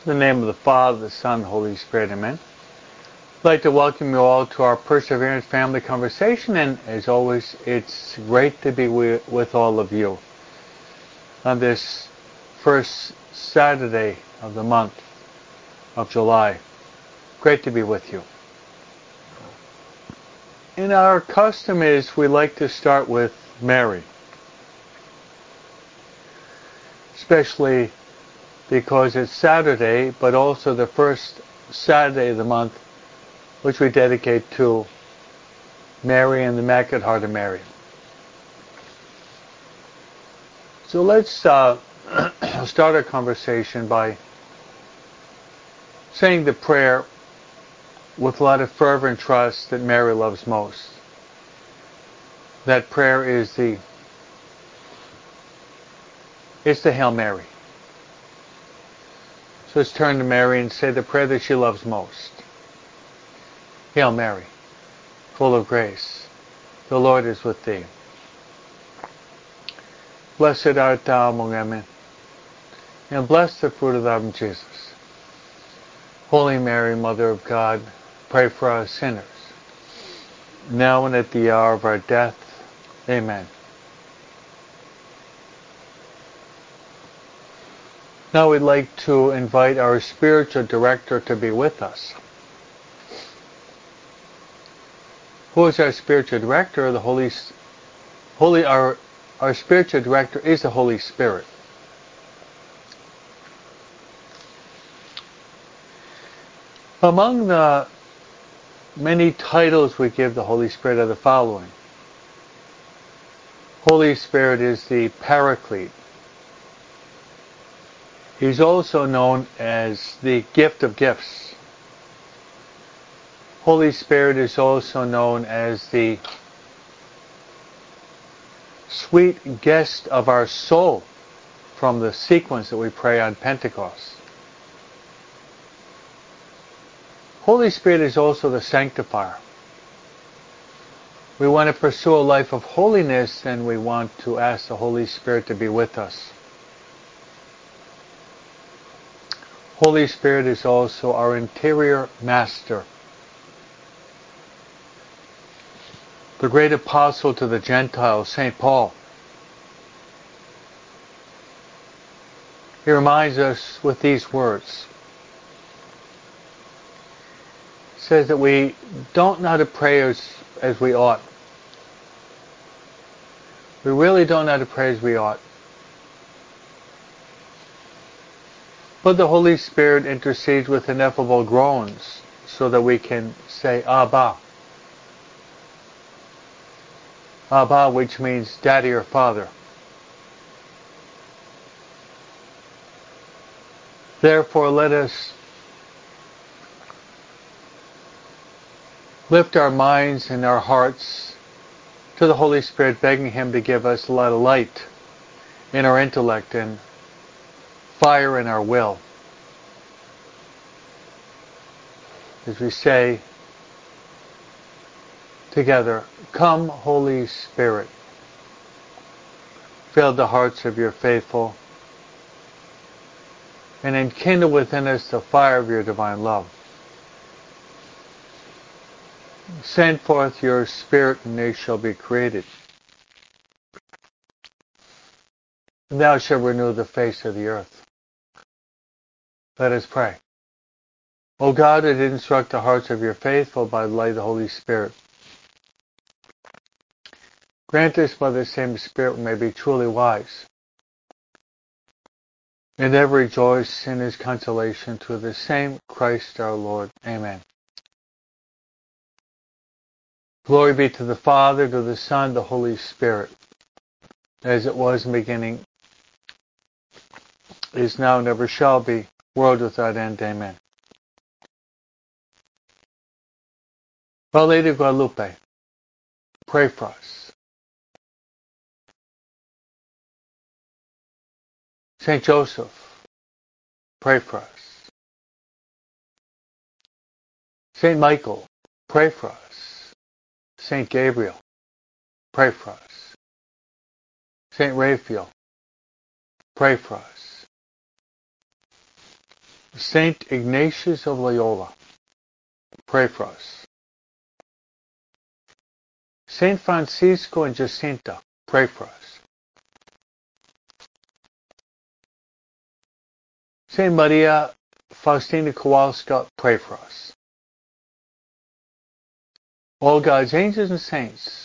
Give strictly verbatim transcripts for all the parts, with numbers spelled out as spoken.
In the name of the Father, the Son, Holy Spirit, amen. I'd like to welcome you all to our Perseverance Family Conversation, and as always, it's great to be with, with all of you on this first Saturday of the month of July. Great to be with you. And our custom is we like to start with Mary, especially because it's Saturday, but also the first Saturday of the month, which we dedicate to Mary and the Immaculate Heart of Mary. So let's uh, start our conversation by saying the prayer with a lot of fervor and trust that Mary loves most. That prayer is the it's the Hail Mary. So let's turn to Mary and say the prayer that she loves most. Hail Mary, full of grace, the Lord is with thee. Blessed art thou among women, and blessed the fruit of thy womb, Jesus. Holy Mary, Mother of God, pray for us sinners, now and at the hour of our death. Amen. Now we'd like to invite our spiritual director to be with us. Who is our spiritual director? The Holy, Holy, our, our spiritual director is the Holy Spirit. Among the many titles we give the Holy Spirit are the following. Holy Spirit is the Paraclete. He's also known as the gift of gifts. Holy Spirit is also known as the sweet guest of our soul from the sequence that we pray on Pentecost. Holy Spirit is also the sanctifier. We want to pursue a life of holiness, and we want to ask the Holy Spirit to be with us. Holy Spirit is also our interior master. The great apostle to the Gentiles, Saint Paul, he reminds us with these words. He says that we don't know how to pray as, as we ought. We really don't know how to pray as we ought. But the Holy Spirit intercedes with ineffable groans so that we can say Abba. Abba, which means daddy or father. Therefore, let us lift our minds and our hearts to the Holy Spirit, begging Him to give us a lot of light in our intellect and fire in our will. As we say together, come, Holy Spirit, fill the hearts of your faithful, and enkindle within us the fire of your divine love. Send forth your Spirit, and they shall be created. And thou shalt renew the face of the earth. Let us pray. O God, who did instruct the hearts of your faithful by the light of the Holy Spirit, grant us by the same Spirit we may be truly wise, and ever rejoice in His consolation through the same Christ our Lord. Amen. Glory be to the Father, to the Son, to the Holy Spirit, as it was in the beginning, is now, and ever shall be, world without end. Amen. Our Lady of Guadalupe, pray for us. Saint Joseph, pray for us. Saint Michael, pray for us. Saint Gabriel, pray for us. Saint Raphael, pray for us. Saint Ignatius of Loyola, pray for us. Saint Francisco and Jacinta, pray for us. Saint Maria Faustina Kowalska, pray for us. All God's angels and saints,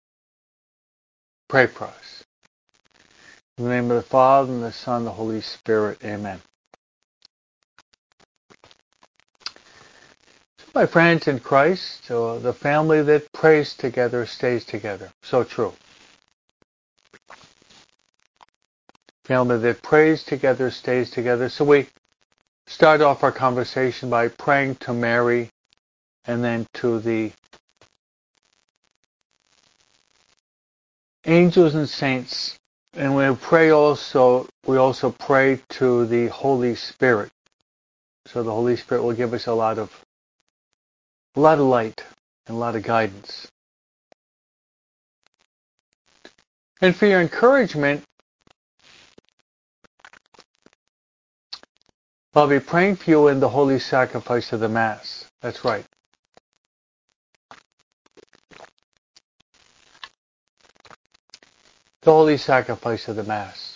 pray for us. In the name of the Father, and the Son, and the Holy Spirit, amen. My friends in Christ, uh, the family that prays together stays together. So true. Family that prays together stays together. So we start off our conversation by praying to Mary and then to the angels and saints. And we pray also, we also pray to the Holy Spirit. So the Holy Spirit will give us a lot of a lot of light and a lot of guidance. And for your encouragement, I'll be praying for you in the holy sacrifice of the Mass. That's right. The holy sacrifice of the Mass.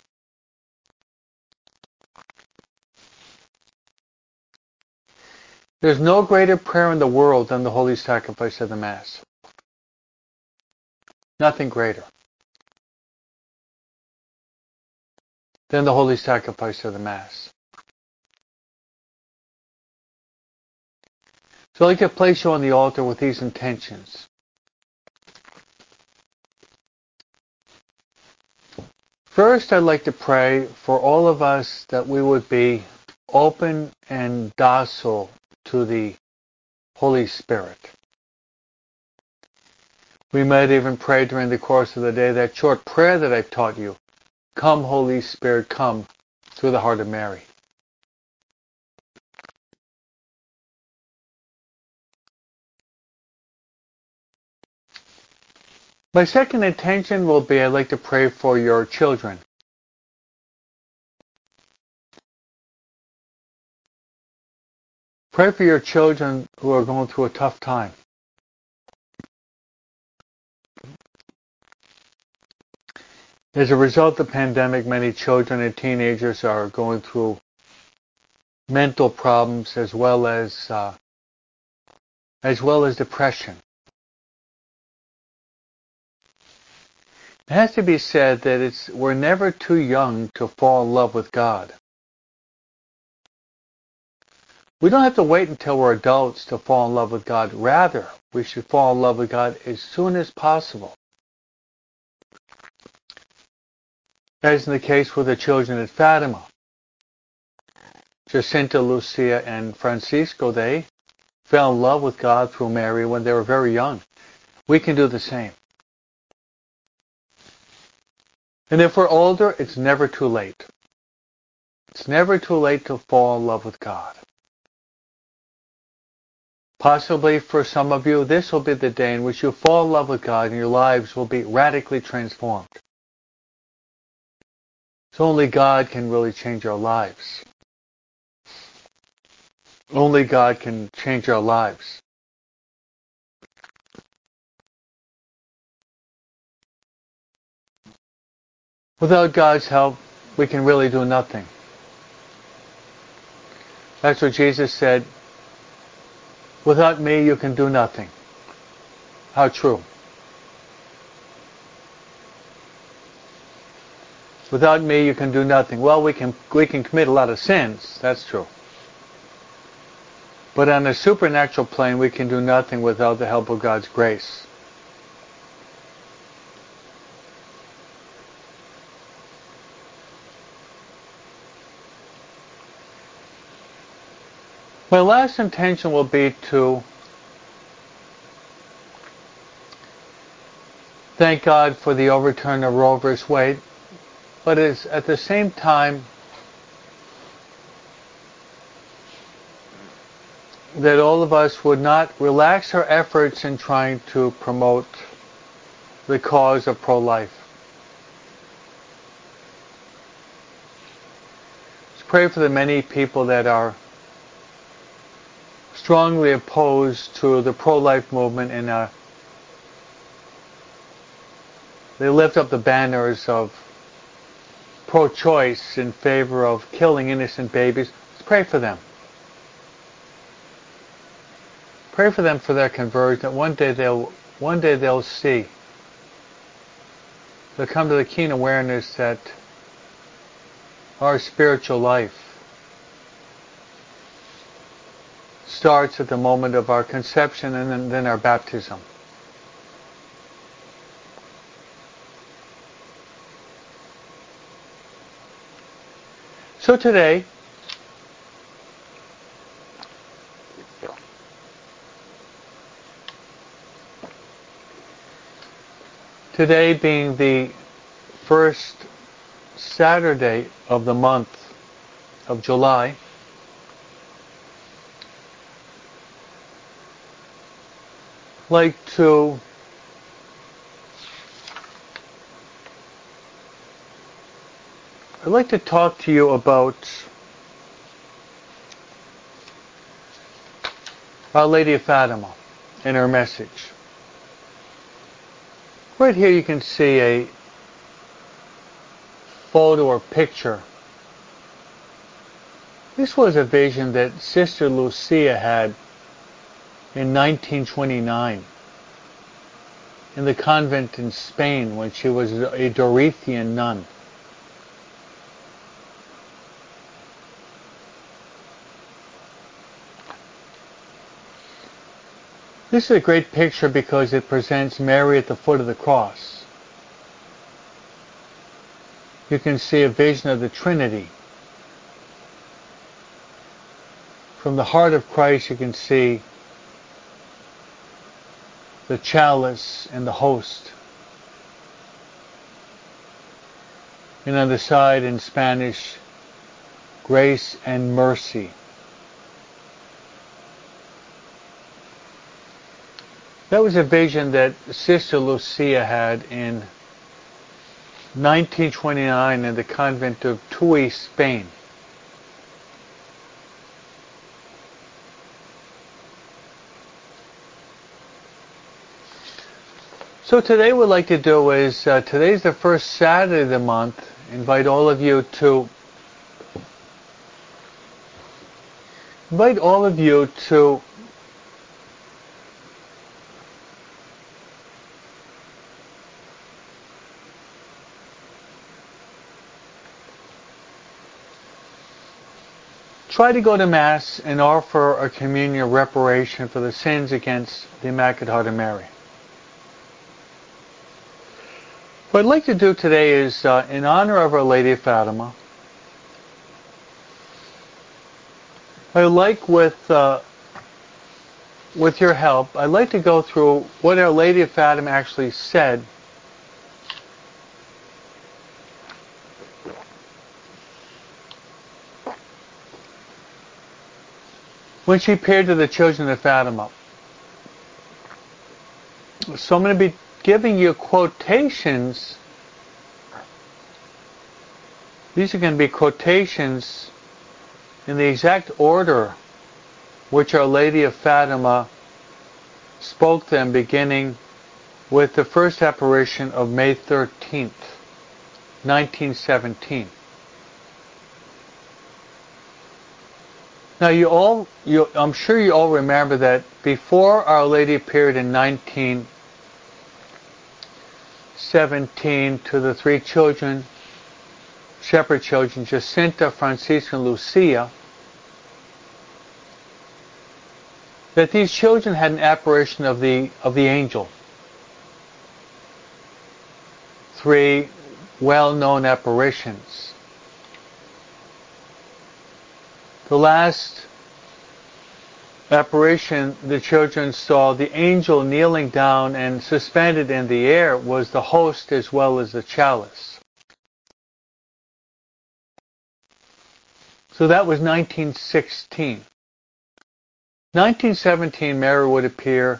There's no greater prayer in the world than the holy sacrifice of the Mass. Nothing greater than the holy sacrifice of the Mass. So I'd like to place you on the altar with these intentions. First, I'd like to pray for all of us that we would be open and docile to the Holy Spirit. We might even pray during the course of the day that short prayer that I've taught you. Come, Holy Spirit, come, through the heart of Mary. My second intention will be I'd like to pray for your children. Pray for your children who are going through a tough time. As a result of the pandemic, many children and teenagers are going through mental problems as well as uh, as well as depression. It has to be said that it's we're never too young to fall in love with God. We don't have to wait until we're adults to fall in love with God. Rather, we should fall in love with God as soon as possible. As in the case with the children at Fatima. Jacinta, Lucia, and Francisco, they fell in love with God through Mary when they were very young. We can do the same. And if we're older, it's never too late. It's never too late to fall in love with God. Possibly for some of you, this will be the day in which you fall in love with God and your lives will be radically transformed. So only God can really change our lives. Only God can change our lives. Without God's help, we can really do nothing. That's what Jesus said. Without me, you can do nothing. How true. Without me, you can do nothing. Well, we can we can commit a lot of sins. That's true. But on a supernatural plane, we can do nothing without the help of God's grace. My last intention will be to thank God for the overturn of Roe versus Wade, but is at the same time that all of us would not relax our efforts in trying to promote the cause of pro-life. Let's pray for the many people that are strongly opposed to the pro-life movement, and uh, they lift up the banners of pro-choice in favor of killing innocent babies. Let's pray for them. Pray for them for their conversion, that one day they'll one day they'll see. They'll come to the keen awareness that our spiritual life starts at the moment of our conception and then, then our baptism. So today, today being the first Saturday of the month of July, I'd like to I'd like to talk to you about Our Lady of Fatima and her message. Right here you can see a photo or picture. This was a vision that Sister Lucia had in nineteen twenty-nine in the convent in Spain when she was a Dorothian nun. This is a great picture because it presents Mary at the foot of the cross. You can see a vision of the Trinity. From the heart of Christ you can see the chalice and the host. And on the side in Spanish, grace and mercy. That was a vision that Sister Lucia had in nineteen twenty-nine in the convent of Tuy, Spain. So today what we'd like to do is, uh, today's the first Saturday of the month, invite all of you to, invite all of you to try to go to Mass and offer a communion reparation for the sins against the Immaculate Heart of Mary. What I'd like to do today is, uh, in honor of Our Lady of Fatima, I'd like, with uh, with your help, I'd like to go through what Our Lady of Fatima actually said when she appeared to the children of Fatima. So I'm going to be giving you quotations. These are going to be quotations in the exact order which Our Lady of Fatima spoke them, beginning with the first apparition of May thirteenth, nineteen seventeen. Now you all, you, I'm sure you all remember that before Our Lady appeared in nineteen seventeen to the three children, shepherd children, Jacinta, Francisca, and Lucia, that these children had an apparition of the of the angel. Three well-known apparitions. The last apparition the children saw, the angel kneeling down and suspended in the air, was the host as well as the chalice. So that was nineteen sixteen. nineteen seventeen, Mary would appear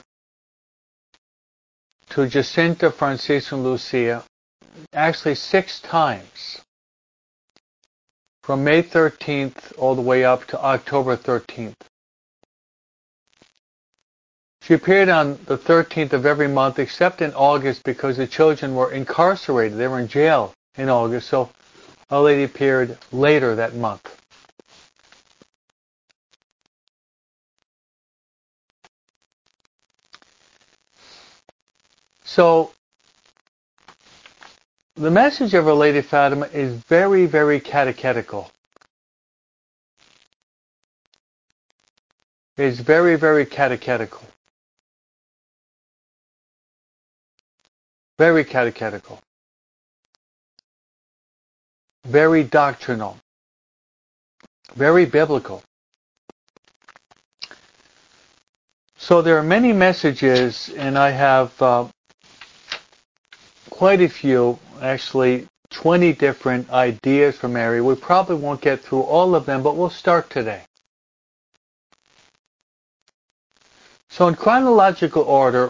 to Jacinta, Francisca, and Lucia actually six times, from May thirteenth all the way up to October thirteenth. She appeared on the thirteenth of every month except in August because the children were incarcerated. They were in jail in August, so Our Lady appeared later that month. So, the message of Our Lady Fatima is very, very catechetical. It's very, very catechetical. Very catechetical. Very doctrinal. Very biblical. So there are many messages, and I have uh, quite a few, actually twenty different ideas for Mary. We probably won't get through all of them, but we'll start today. So in chronological order,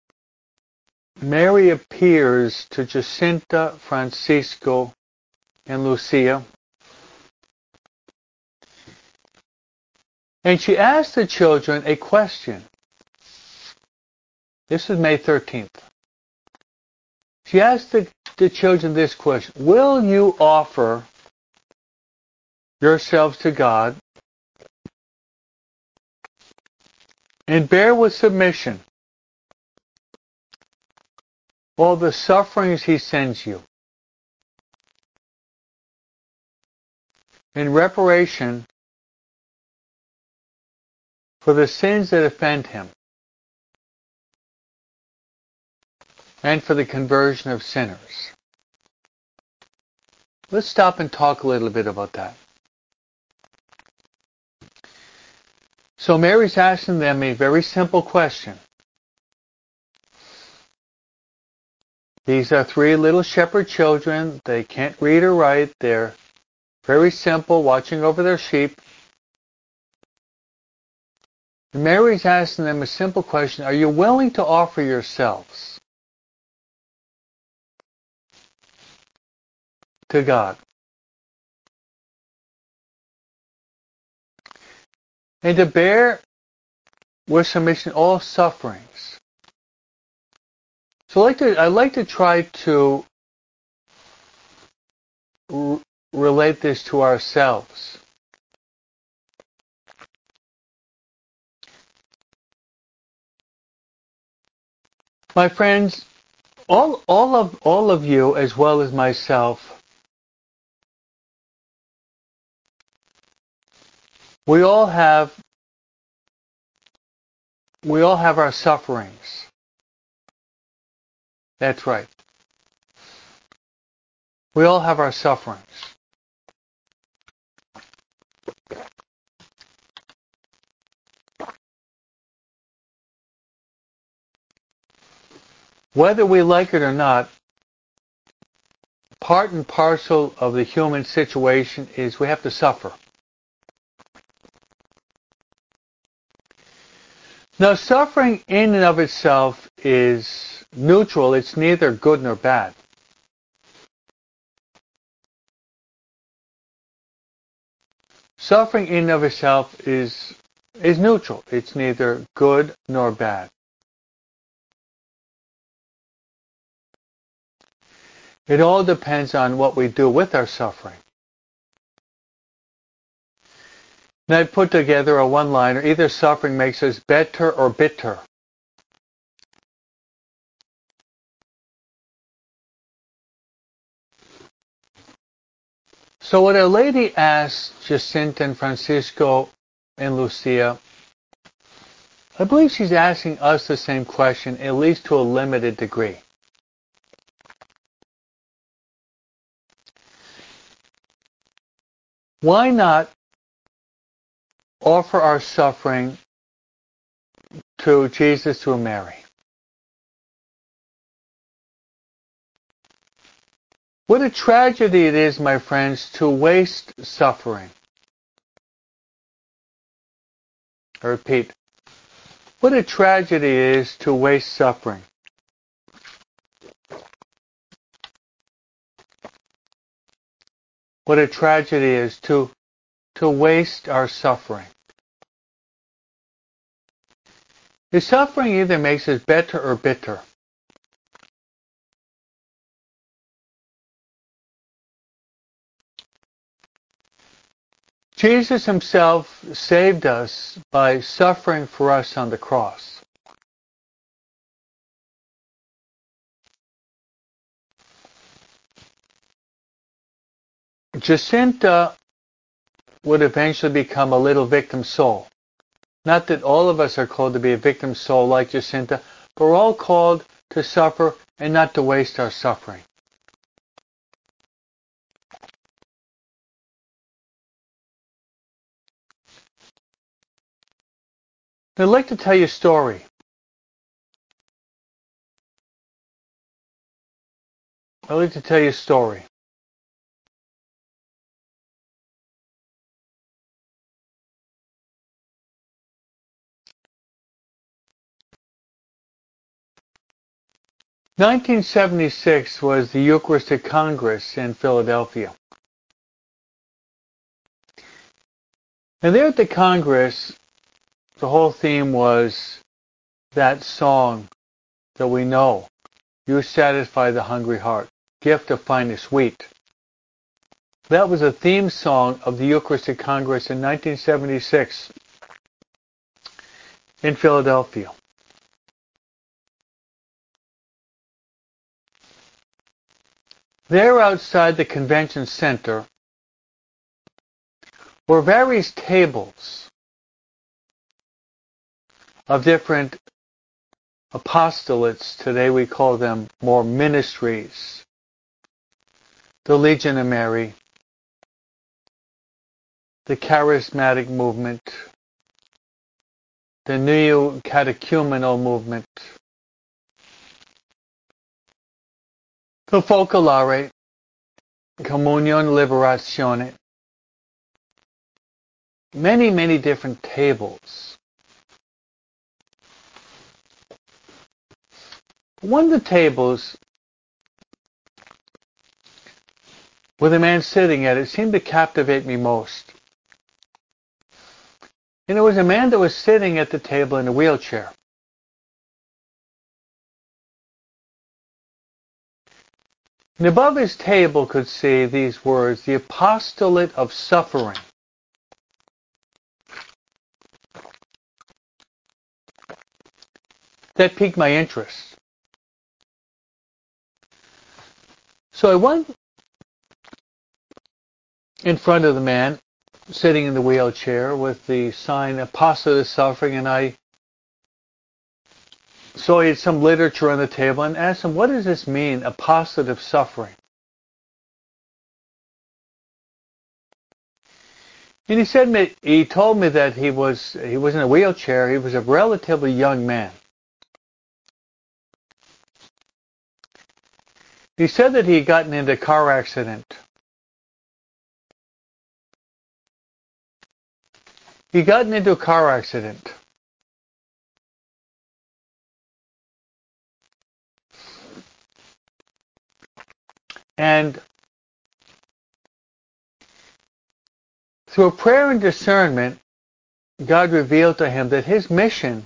Mary appears to Jacinta, Francisco, and Lucia. And she asks the children a question. This is May thirteenth. She asked the, the children this question: will you offer yourselves to God and bear with submission all the sufferings He sends you in reparation for the sins that offend Him and for the conversion of sinners? Let's stop and talk a little bit about that. So Mary's asking them a very simple question. These are three little shepherd children. They can't read or write. They're very simple, watching over their sheep. And Mary's asking them a simple question: are you willing to offer yourselves to God and to bear with submission all sufferings? So I like to, I like to try to r- relate this to ourselves. My friends, all, all of, all of you, as well as myself, we all have, we all have our sufferings. That's right. We all have our sufferings. Whether we like it or not, part and parcel of the human situation is we have to suffer. Now, suffering in and of itself is neutral. It's neither good nor bad. Suffering in and of itself is, is neutral. It's neither good nor bad. It all depends on what we do with our suffering. And I put together a one-liner: either suffering makes us better or bitter. So what Our Lady asked Jacinta and Francisco and Lucia, I believe she's asking us the same question, at least to a limited degree. Why not offer our suffering to Jesus, to Mary? What a tragedy it is, my friends, to waste suffering. I repeat, what a tragedy it is to waste suffering. What a tragedy it is to, to waste our suffering. His suffering either makes us better or bitter. Jesus himself saved us by suffering for us on the cross. Jacinta would eventually become a little victim soul. Not that all of us are called to be a victim soul like Jacinta, but we're all called to suffer and not to waste our suffering. I'd like to tell you a story. I'd like to tell you a story. nineteen seventy-six was the Eucharistic Congress in Philadelphia. And there at the Congress, the whole theme was that song that we know, "You satisfy the hungry heart, gift of finest wheat." That was a theme song of the Eucharistic Congress in nineteen seventy-six in Philadelphia. There outside the convention center were various tables of different apostolates. Today we call them more ministries. The Legion of Mary, the Charismatic movement, the Neo Catechumenal movement, the Focolare, Comunione Liberazione. Many, many different tables. One of the tables with a man sitting at it seemed to captivate me most. And it was a man that was sitting at the table in a wheelchair. And above his table could see these words, "The Apostolate of Suffering." That piqued my interest. So I went in front of the man sitting in the wheelchair with the sign "Apostolate of Suffering," and I saw he had some literature on the table and asked him, "What does this mean, apostolate of suffering?" And he said me, he told me that he was he was in a wheelchair. He was a relatively young man. He said that he had gotten into a car accident. He gotten into a car accident. And through prayer and discernment, God revealed to him that his mission,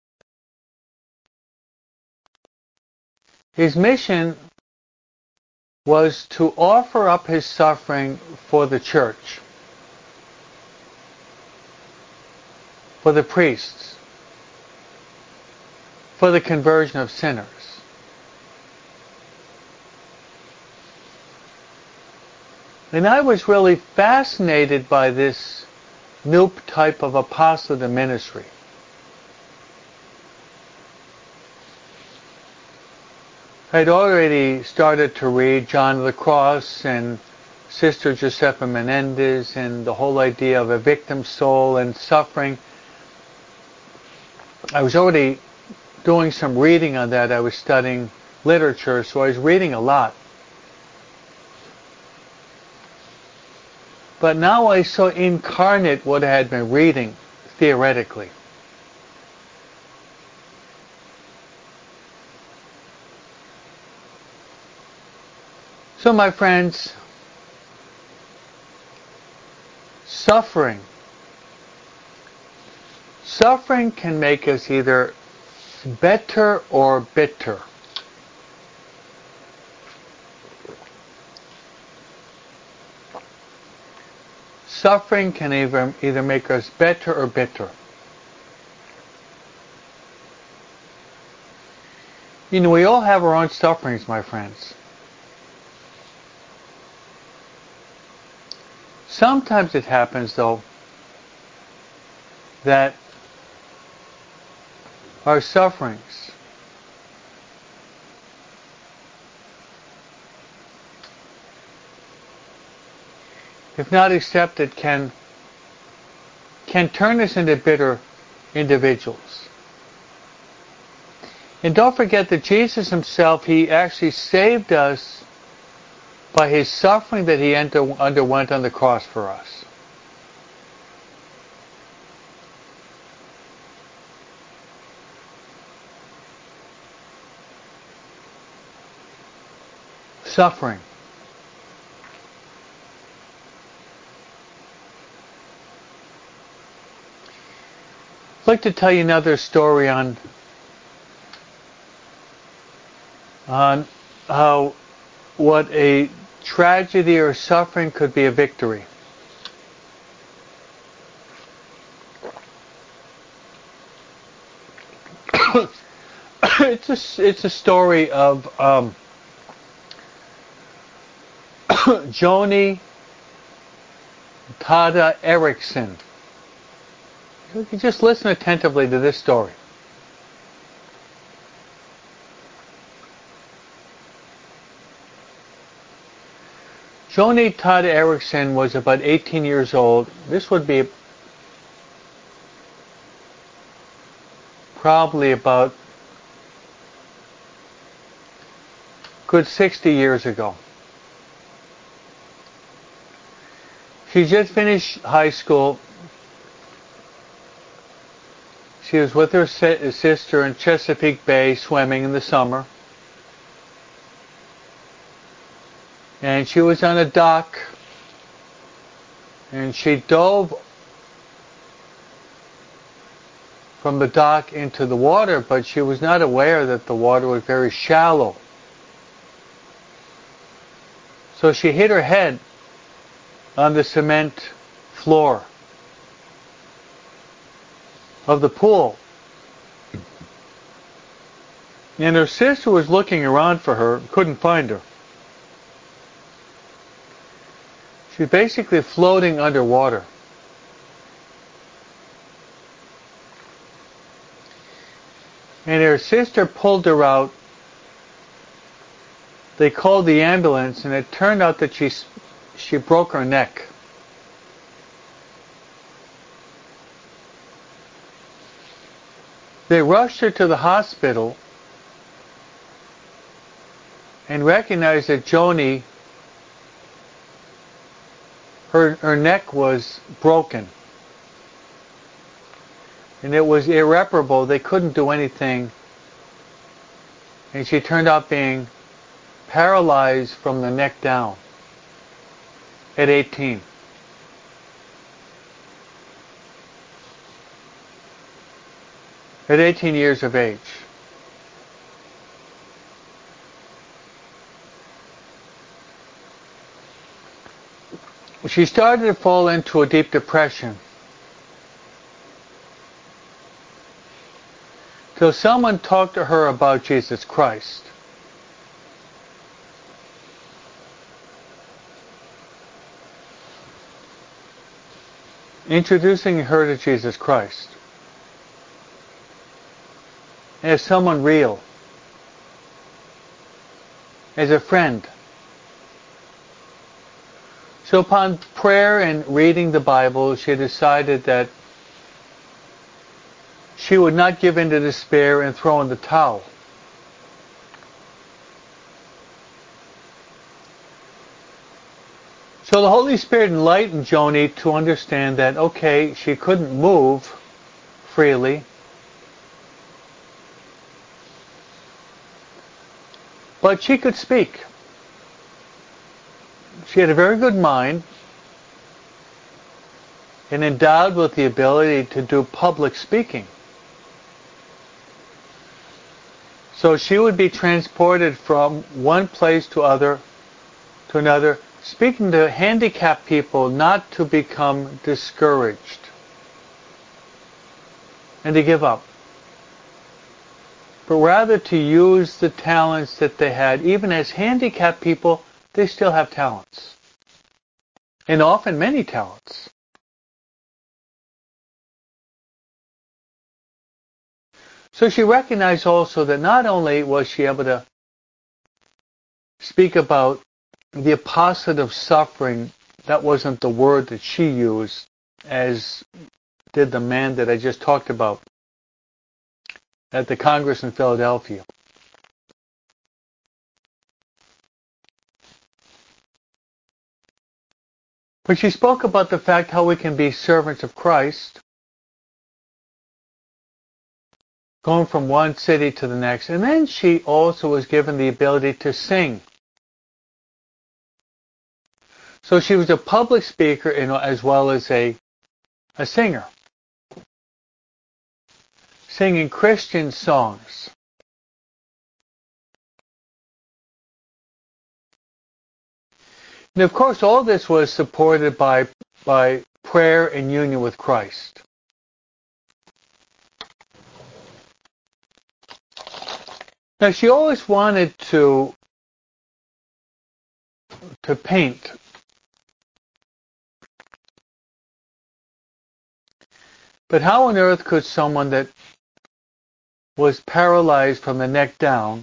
his mission was to offer up his suffering for the church, for the priests, for the conversion of sinners. And I was really fascinated by this new type of apostolate ministry. I'd already started to read John of the Cross and Sister Josefa Menendez and the whole idea of a victim soul and suffering. I was already doing some reading on that. I was studying literature, so I was reading a lot. But now I saw incarnate what I had been reading theoretically. So my friends, suffering. Suffering can make us either better or bitter? Suffering can either, either make us better or bitter. You know, we all have our own sufferings, my friends. Sometimes it happens, though, that our sufferings if not accepted, can can turn us into bitter individuals. And don't forget that Jesus himself, he actually saved us by his suffering that he underwent on the cross for us. Suffering. I'd like to tell you another story on on how what a tragedy or suffering could be a victory. it's a it's a story of um, Joni Tada Erickson. You can just listen attentively to this story. Joni Tada Erickson was about eighteen years old. This would be probably about good sixty years ago. She just finished high school. She was with her si- sister in Chesapeake Bay swimming in the summer. And she was on a dock. And she dove from the dock into the water, but she was not aware that the water was very shallow. So she hit her head on the cement floor of the pool. And her sister was looking around for her, couldn't find her. She's basically floating underwater. And her sister pulled her out. They called the ambulance, and it turned out that she she broke her neck. They rushed her to the hospital and recognized that Joni, her, her neck was broken. And it was irreparable. They couldn't do anything. And she turned out being paralyzed from the neck down at eighteen. At eighteen years of age. She started to fall into a deep depression. Till someone talked to her about Jesus Christ. Introducing her to Jesus Christ as someone real, as a friend. So upon prayer and reading the Bible, she decided that she would not give in to despair and throw in the towel. So the Holy Spirit enlightened Joni to understand that, okay, she couldn't move freely, but she could speak. She had a very good mind and endowed with the ability to do public speaking. So she would be transported from one place to other to another, speaking to handicapped people not to become discouraged and to give up, but rather to use the talents that they had. Even as handicapped people, they still have talents, and often many talents. So she recognized also that not only was she able to speak about the opposite of suffering, that wasn't the word that she used, as did the man that I just talked about at the Congress in Philadelphia. But she spoke about the fact how we can be servants of Christ, going from one city to the next. And then she also was given the ability to sing. So she was a public speaker as well as a, a singer, singing Christian songs. And of course, all this was supported by, by prayer and union with Christ. Now, she always wanted to, to paint. But how on earth could someone that was paralyzed from the neck down,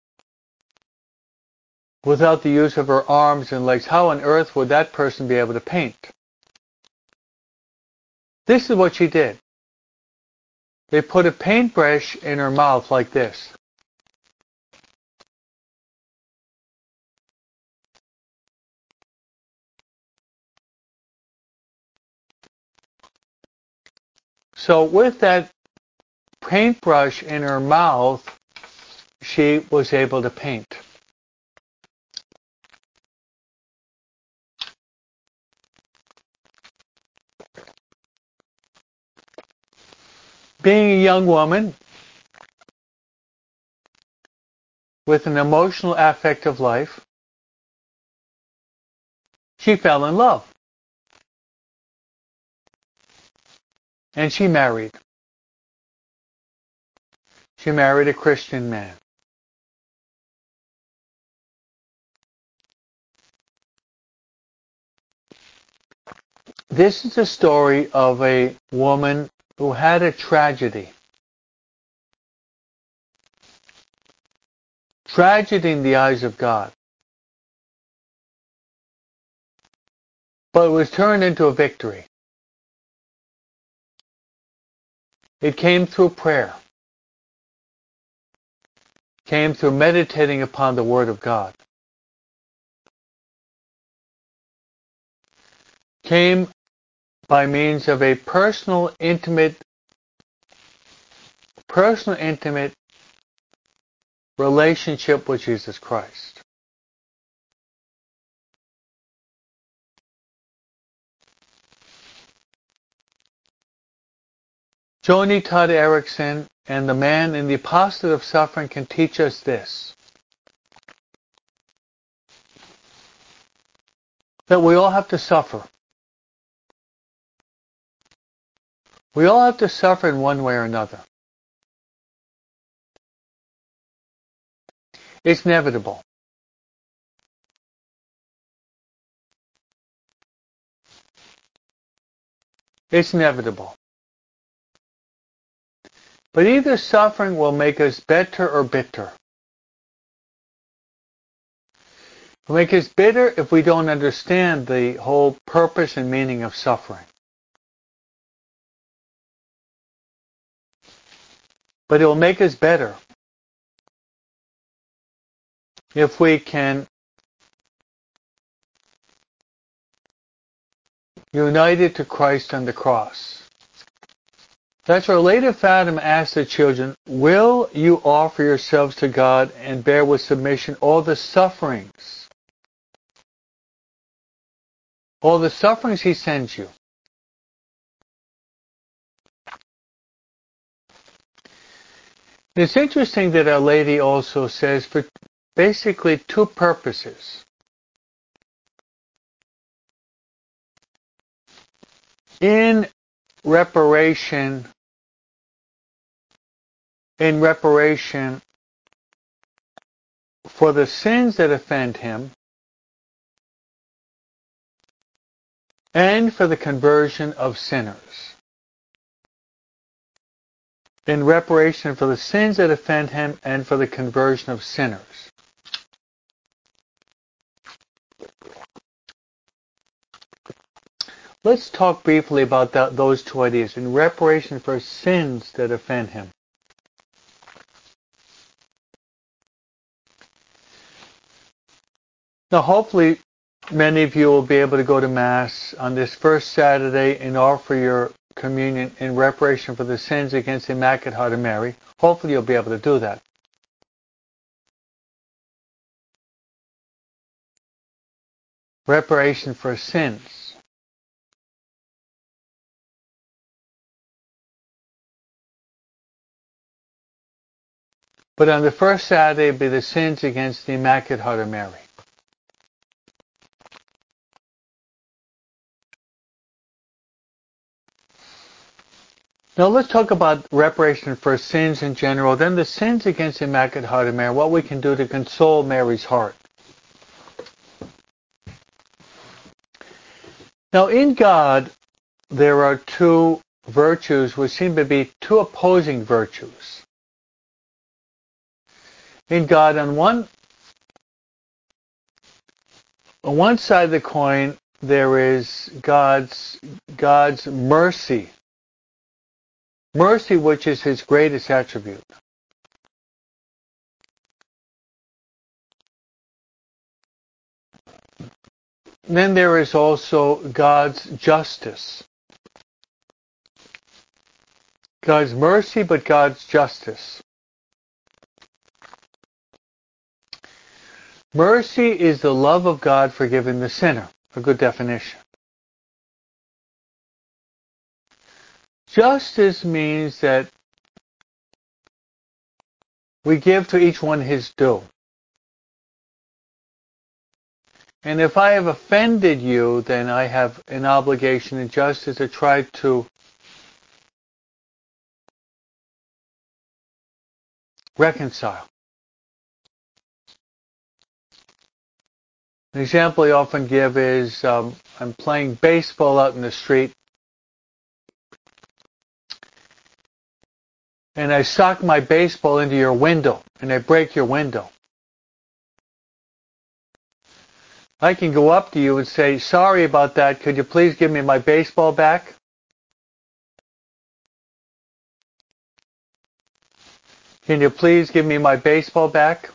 without the use of her arms and legs, how on earth would that person be able to paint? This is what she did. They put a paintbrush in her mouth like this. So with that paintbrush in her mouth, she was able to paint. Being a young woman with an emotional affective life, she fell in love. And she married. She married a Christian man. This is the story of a woman who had a tragedy. Tragedy in the eyes of God. But it was turned into a victory. It came through prayer. Came through meditating upon the Word of God. Came by means of a personal, intimate, personal, intimate relationship with Jesus Christ. Joni Todd Erickson and the man in the Apostle of Suffering can teach us this. That we all have to suffer. We all have to suffer in one way or another. It's inevitable. It's inevitable. But either suffering will make us better or bitter. It will make us bitter if we don't understand the whole purpose and meaning of suffering. But it will make us better if we can unite it to Christ on the cross. That's where Lady Fatima asked the children, will you offer yourselves to God and bear with submission all the sufferings? All the sufferings He sends you. It's interesting that Our Lady also says for basically two purposes. In reparation, in reparation for the sins that offend him, and for the conversion of sinners. In reparation for the sins that offend him and for the conversion of sinners. Let's talk briefly about that, those two ideas. In reparation for sins that offend him. Now hopefully many of you will be able to go to Mass on this first Saturday and offer your communion in reparation for the sins against the Immaculate Heart of Mary. Hopefully you'll be able to do that. Reparation for sins. But on the first Saturday it'll be the sins against the Immaculate Heart of Mary. Now let's talk about reparation for sins in general, then the sins against the Immaculate Heart of Mary, what we can do to console Mary's heart. Now in God, there are two virtues which seem to be two opposing virtues. In God, on one, on one side of the coin, there is God's, God's mercy. Mercy, which is his greatest attribute. Then there is also God's justice. God's mercy, but God's justice. Mercy is the love of God forgiving the sinner. A good definition. Justice means that we give to each one his due. And if I have offended you, then I have an obligation and justice to try to reconcile. An example I often give is um, I'm playing baseball out in the street and I sock my baseball into your window and I break your window. I can go up to you and say, sorry about that, could you please give me my baseball back? Can you please give me my baseball back?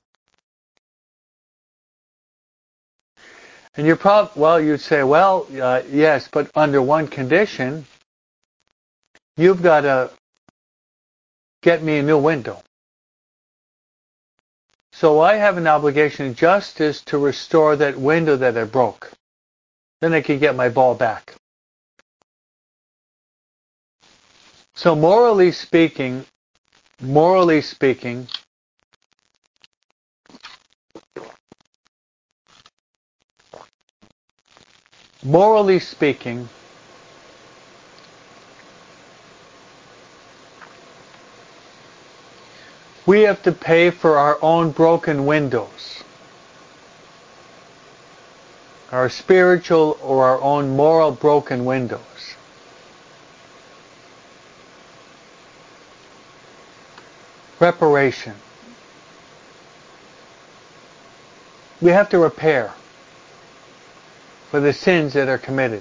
And you're probably, well, you'd say, well, uh, yes, but under one condition, you've got to get me a new window. So I have an obligation of justice to restore that window that I broke. Then I can get my ball back. So morally speaking, morally speaking, morally speaking, we have to pay for our own broken windows. Our spiritual or our own moral broken windows. Reparation. We have to repair for the sins that are committed.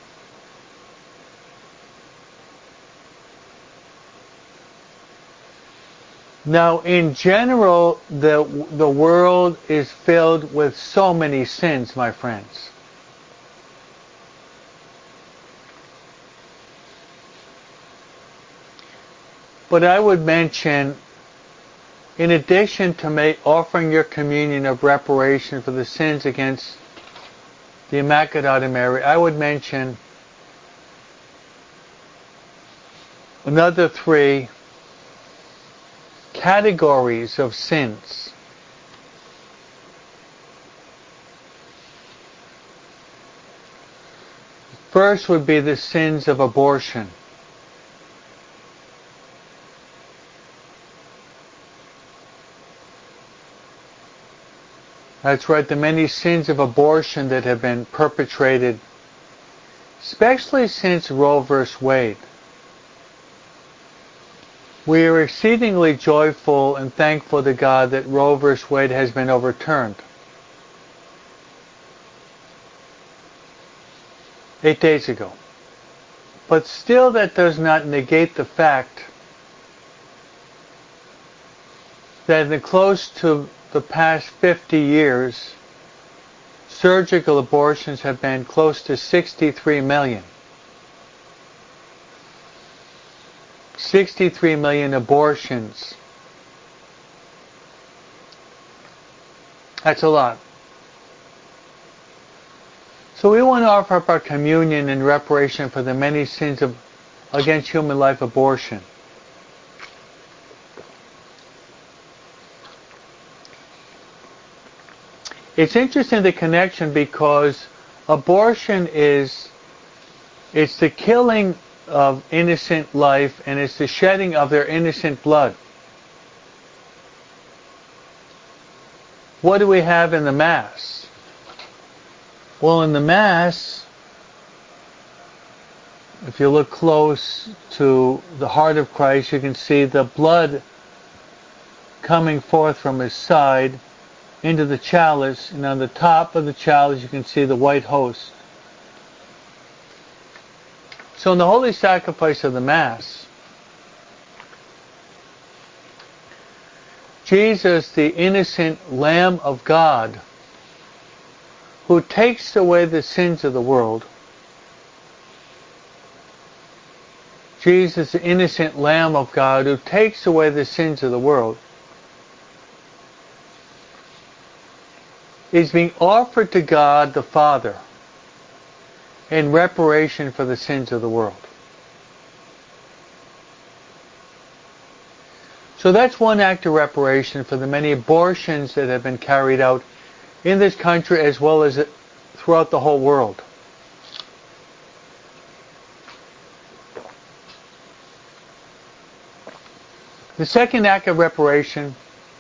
Now, in general, the, the world is filled with so many sins, my friends. But I would mention, in addition to make, offering your communion of reparation for the sins against the Immaculate Heart of Mary, I would mention another three categories of sins. First would be the sins of abortion. That's right, the many sins of abortion that have been perpetrated, especially since Roe versus Wade. We are exceedingly joyful and thankful to God that Roe versus Wade has been overturned. Eight days ago. But still that does not negate the fact that in close to the past fifty years, surgical abortions have been close to sixty-three million. sixty-three million abortions. That's a lot. So we want to offer up our communion in reparation for the many sins of against human life abortion. It's interesting, the connection, because abortion is it's the killing of innocent life, and it's the shedding of their innocent blood. What do we have in the Mass? Well, in the Mass, if you look close to the heart of Christ, you can see the blood coming forth from his side into the chalice, and on the top of the chalice you can see the white host. So in the holy sacrifice of the Mass, Jesus, the innocent Lamb of God, who takes away the sins of the world, Jesus, the innocent Lamb of God, who takes away the sins of the world, is being offered to God the Father in reparation for the sins of the world. So that's one act of reparation for the many abortions that have been carried out in this country as well as throughout the whole world. The second act of reparation,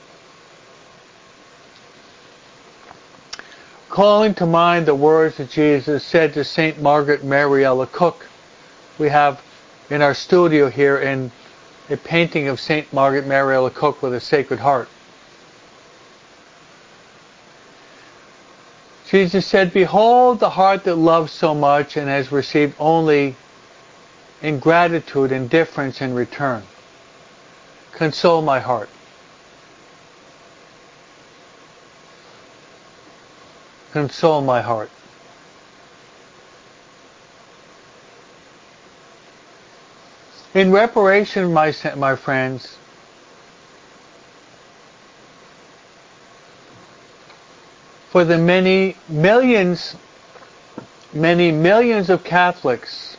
calling to mind the words that Jesus said to Saint Margaret Mary Alacoque. We have in our studio here in a painting of Saint Margaret Mary Alacoque with a Sacred Heart. Jesus said, "Behold the heart that loves so much and has received only ingratitude, indifference in return. Console my heart." Console my heart. In reparation, my, my friends, for the many millions, many millions of Catholics,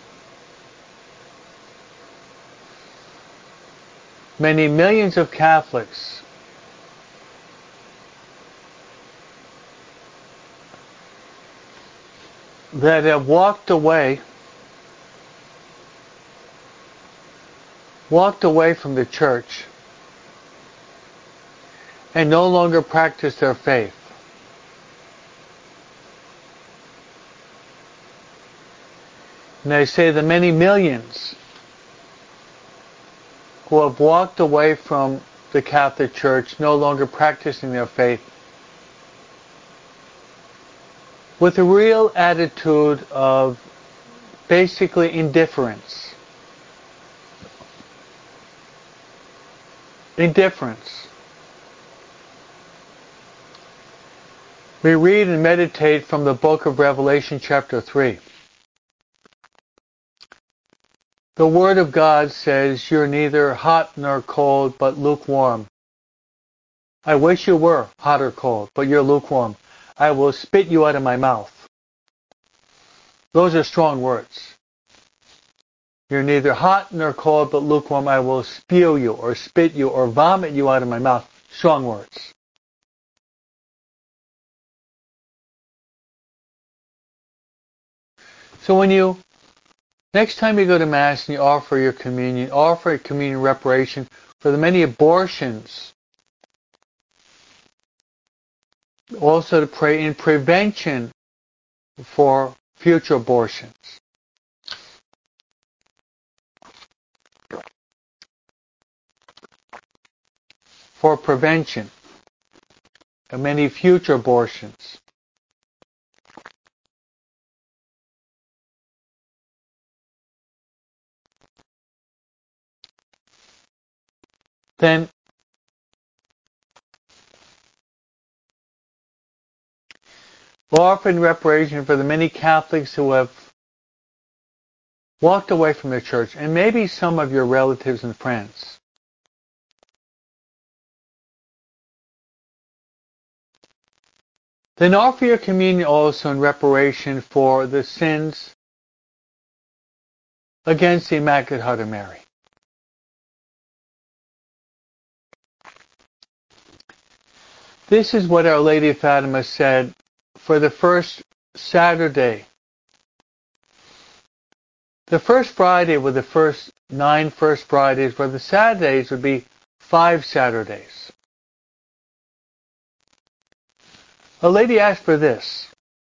many millions of Catholics that have walked away, walked away from the church and no longer practice their faith. And I say the many millions who have walked away from the Catholic Church, no longer practicing their faith, with a real attitude of basically indifference. Indifference. We read and meditate from the book of Revelation chapter three. The Word of God says, "You're neither hot nor cold, but lukewarm. I wish you were hot or cold, but you're lukewarm. I will spit you out of my mouth." Those are strong words. You're neither hot nor cold, but lukewarm. I will spew you, or spit you, or vomit you out of my mouth. Strong words. So when you, next time you go to Mass and you offer your communion, offer a communion reparation for the many abortions. Also to pray in prevention for future abortions. For prevention of many future abortions. Then offer in reparation for the many Catholics who have walked away from the church, and maybe some of your relatives and friends. Then offer your communion also in reparation for the sins against the Immaculate Heart of Mary. This is what Our Lady of Fatima said for the first Saturday. The first Friday were the first nine first Fridays, where the Saturdays would be five Saturdays. A lady asked for this.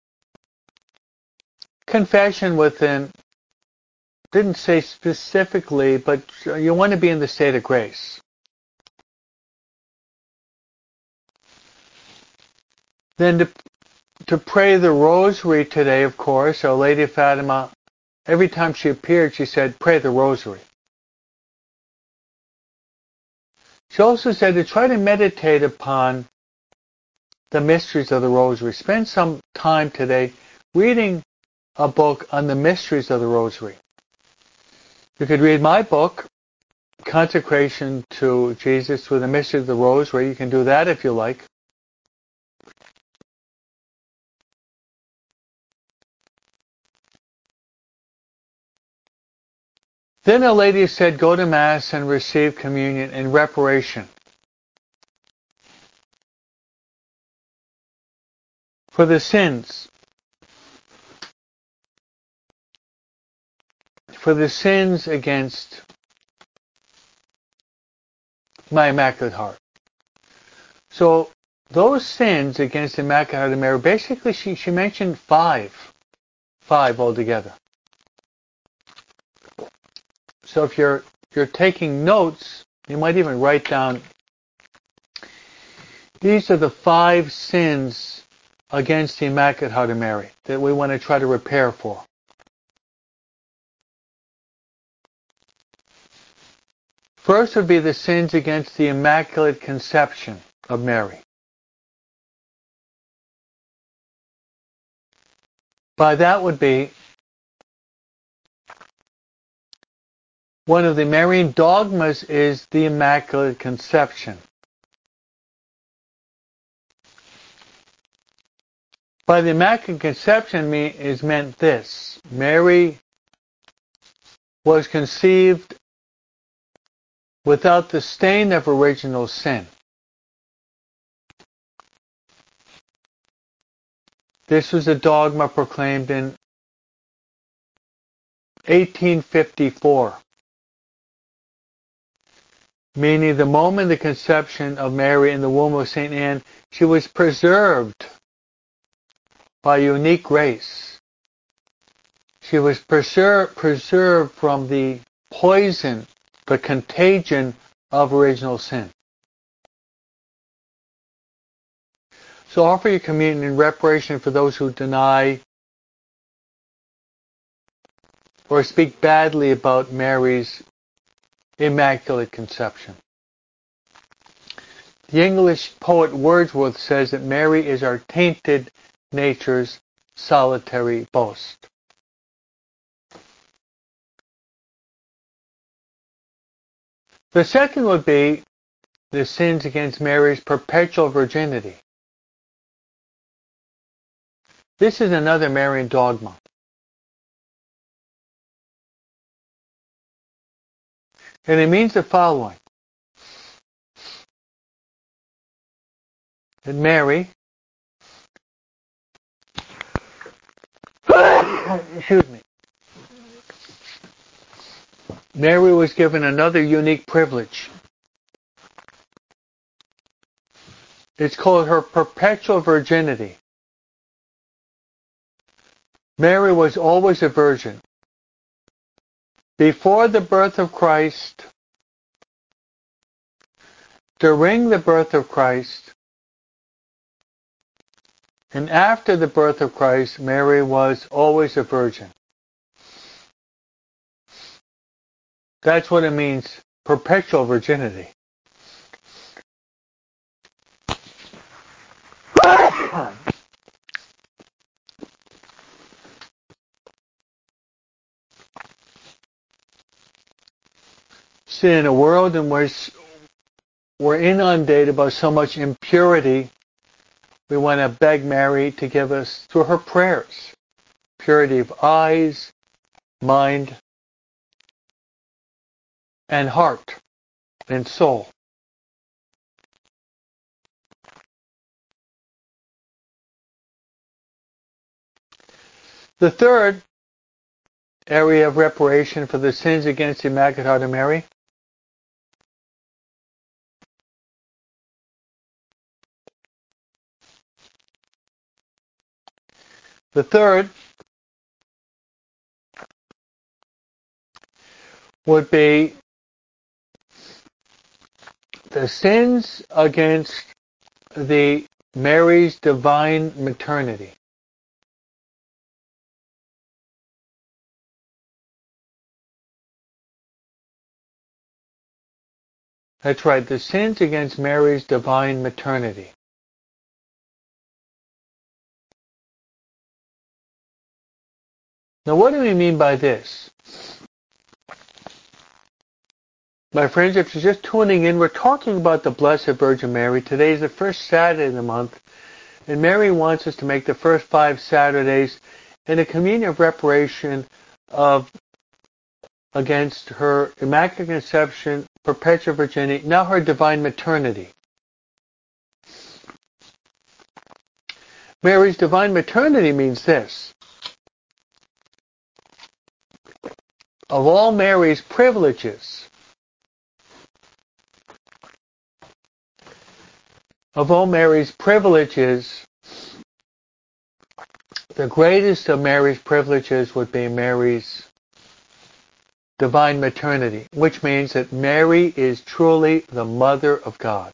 Confession within, didn't say specifically, but you want to be in the state of grace. Then to, to pray the rosary today, of course, Our Lady of Fatima, every time she appeared, she said, pray the rosary. She also said to try to meditate upon the mysteries of the rosary. Spend some time today reading a book on the mysteries of the rosary. You could read my book, Consecration to Jesus through the Mysteries of the Rosary. You can do that if you like. Then a lady said, go to Mass and receive communion in reparation for the sins, for the sins against my Immaculate Heart. So those sins against the Immaculate Heart of Mary, basically she, she mentioned five, five altogether. So if you're you're taking notes, you might even write down, these are the five sins against the Immaculate Heart of Mary that we want to try to repair for. First would be the sins against the Immaculate Conception of Mary. By that would be one of the Marian dogmas is the Immaculate Conception. By the Immaculate Conception is meant this: Mary was conceived without the stain of original sin. This was a dogma proclaimed in eighteen fifty-four, meaning the moment of the conception of Mary in the womb of Saint Anne, she was preserved by unique grace. She was preserved, preserved from the poison, the contagion of original sin. So offer your communion in reparation for those who deny or speak badly about Mary's Immaculate Conception. The English poet Wordsworth says that Mary is our tainted nature's solitary boast. The second would be the sins against Mary's perpetual virginity. This is another Marian dogma. And it means the following. That Mary, excuse me, Mary was given another unique privilege. It's called her perpetual virginity. Mary was always a virgin. Before the birth of Christ, during the birth of Christ, and after the birth of Christ, Mary was always a virgin. That's what it means, perpetual virginity. See, in a world in which we're inundated by so much impurity, we want to beg Mary to give us, through her prayers, purity of eyes, mind, and heart, and soul. The third area of reparation for the sins against the Immaculate Heart of Mary The third would be the sins against the Mary's divine maternity. That's right, the sins against Mary's divine maternity. Now, what do we mean by this? My friends, if you're just tuning in, we're talking about the Blessed Virgin Mary. Today is the first Saturday of the month, and Mary wants us to make the first five Saturdays in a communion of reparation of against her Immaculate Conception, perpetual virginity, now her divine maternity. Mary's divine maternity means this. Of all Mary's privileges, of all Mary's privileges, the greatest of Mary's privileges would be Mary's divine maternity, which means that Mary is truly the Mother of God.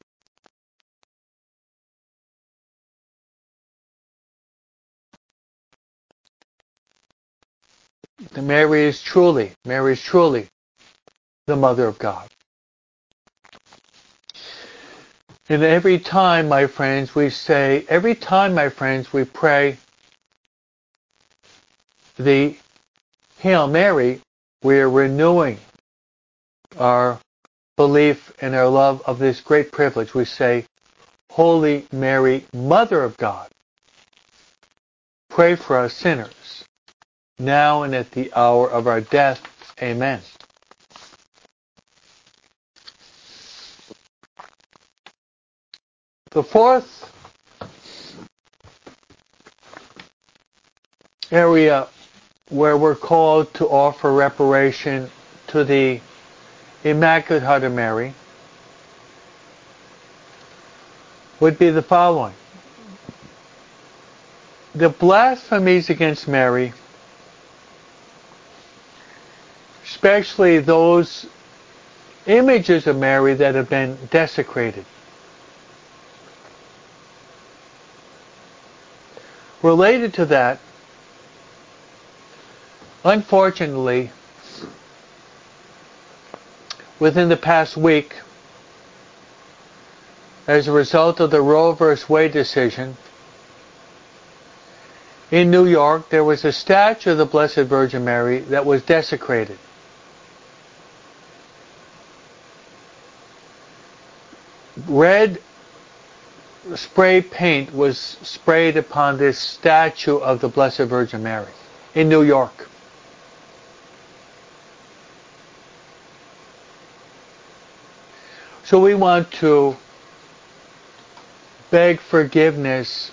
Mary is truly, Mary is truly the Mother of God. And every time, my friends, we say, every time, my friends, we pray the Hail Mary, we are renewing our belief and our love of this great privilege. We say, Holy Mary, Mother of God, pray for us sinners, now and at the hour of our death. Amen. The fourth area where we're called to offer reparation to the Immaculate Heart of Mary would be the following. The blasphemies against Mary, especially those images of Mary that have been desecrated. Related to that, unfortunately, within the past week, as a result of the Roe versus Wade decision, in New York, there was a statue of the Blessed Virgin Mary that was desecrated. Red spray paint was sprayed upon this statue of the Blessed Virgin Mary in New York. So we want to beg forgiveness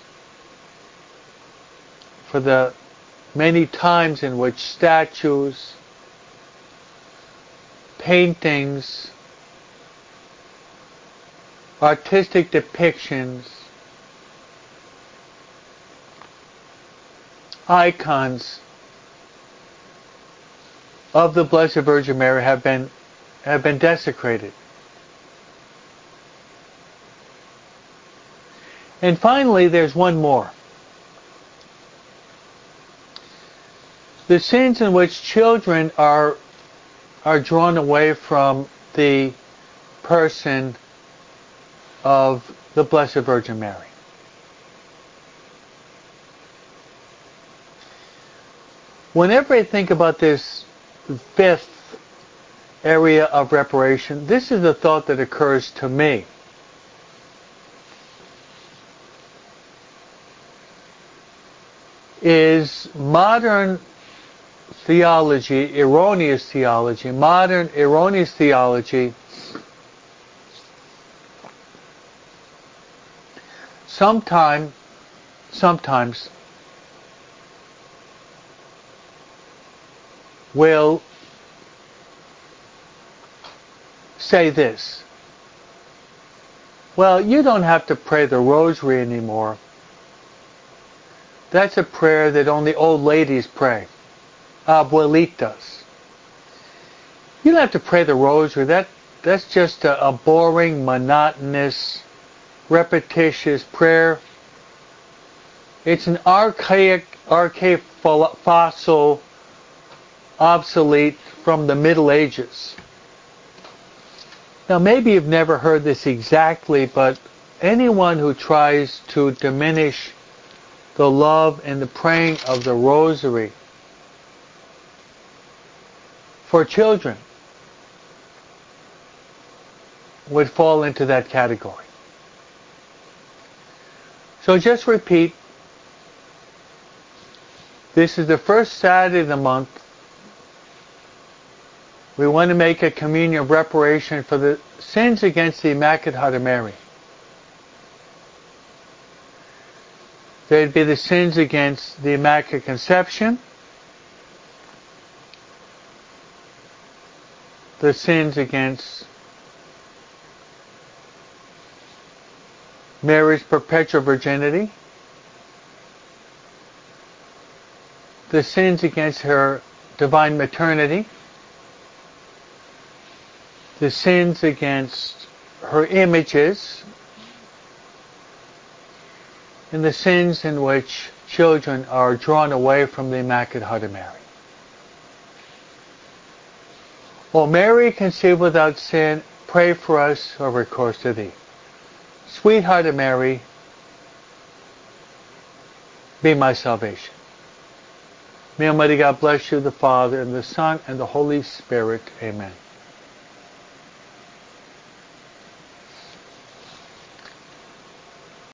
for the many times in which statues, paintings, artistic depictions, icons of the Blessed Virgin Mary have been have been desecrated. And finally, there's one more. The sins in which children are are drawn away from the person of the Blessed Virgin Mary. Whenever I think about this fifth area of reparation, this is the thought that occurs to me. Is modern theology, erroneous theology, modern erroneous theology sometime, sometimes will say this: well, you don't have to pray the rosary anymore. That's a prayer that only old ladies pray. Abuelitas. You don't have to pray the rosary. That, that's just a, a boring, monotonous, repetitious prayer. It's an archaic, archaic fossil, obsolete from the Middle Ages. Now maybe you've never heard this exactly, but anyone who tries to diminish the love and the praying of the rosary for children would fall into that category. So just repeat, this is the first Saturday of the month. We want to make a communion of reparation for the sins against the Immaculate Heart of Mary. There'd be the sins against the Immaculate Conception, the sins against Mary's perpetual virginity, the sins against her divine maternity, the sins against her images, and the sins in which children are drawn away from the Immaculate Heart of Mary. O Mary, conceived without sin, pray for us who have recourse to thee. Sweet Heart of Mary, be my salvation. May Almighty God bless you, the Father, and the Son, and the Holy Spirit. Amen.